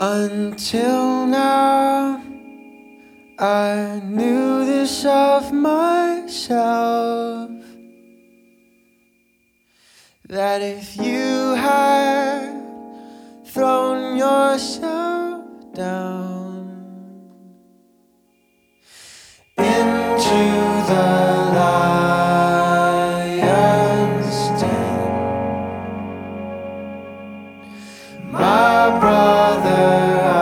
Until now, I knew this of myself, that if you had thrown yourself down into the lion's den, my brother,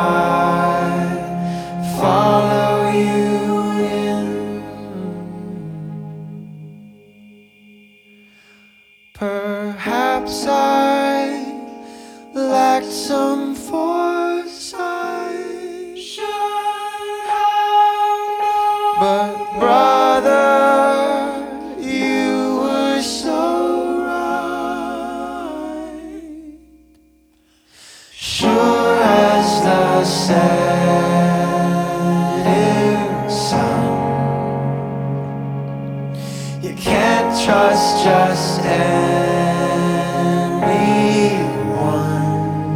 I'd follow you in. Perhaps I lacked some foresight, but brother, you were so right. Sure as the setting sun, you can't trust just anyone.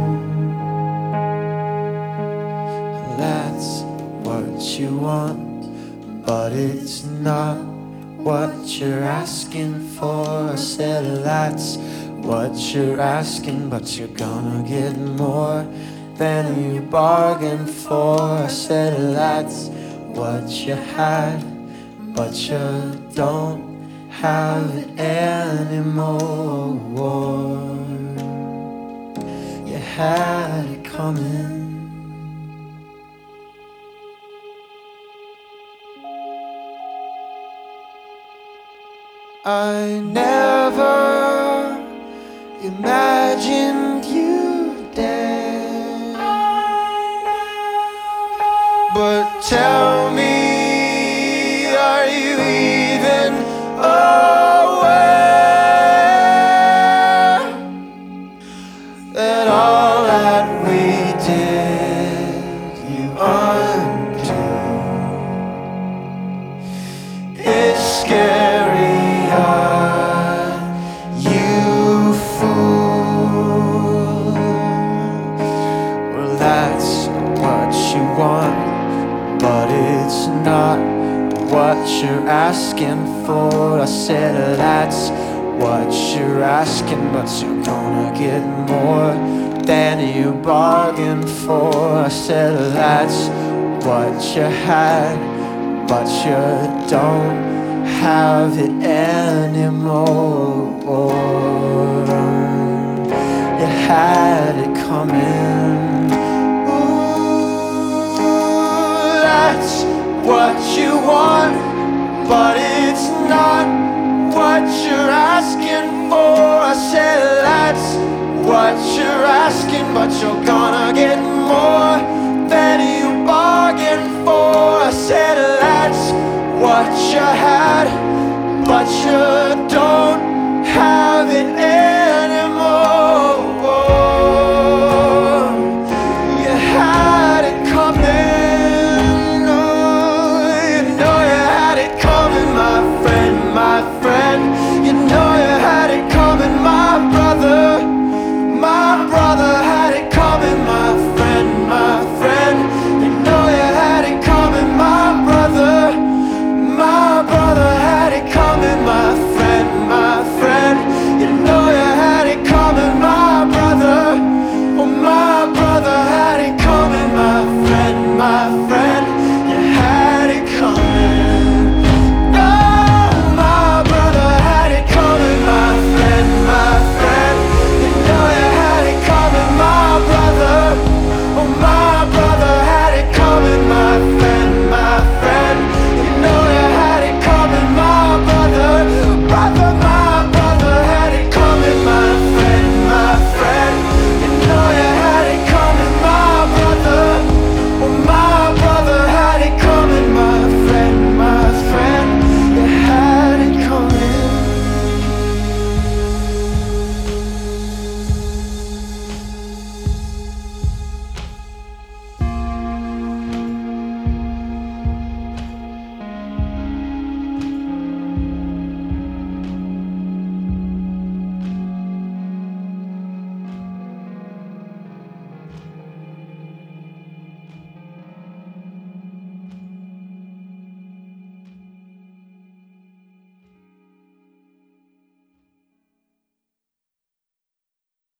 That's what you want, but it's not what you're asking for. I said that's what you're asking, but you're gonna get more than you bargained for. I said that's what you had, but you don't have it anymore. You had it coming. I never imagined you dead, but tell me, are you even aware that all that we did you undo is scary? You fool. Well, that's what you want, but it's not what you're asking for. I said that's what you're asking, but you're gonna get more than you bargained for. I said that's what you had, but you don't have it anymore. You had it coming. Ooh, that's what you want, but it's not what you're asking for. I said that's what you're asking, but you're gonna get more than you bargained for. I said that's what you had, but you don't have it anymore.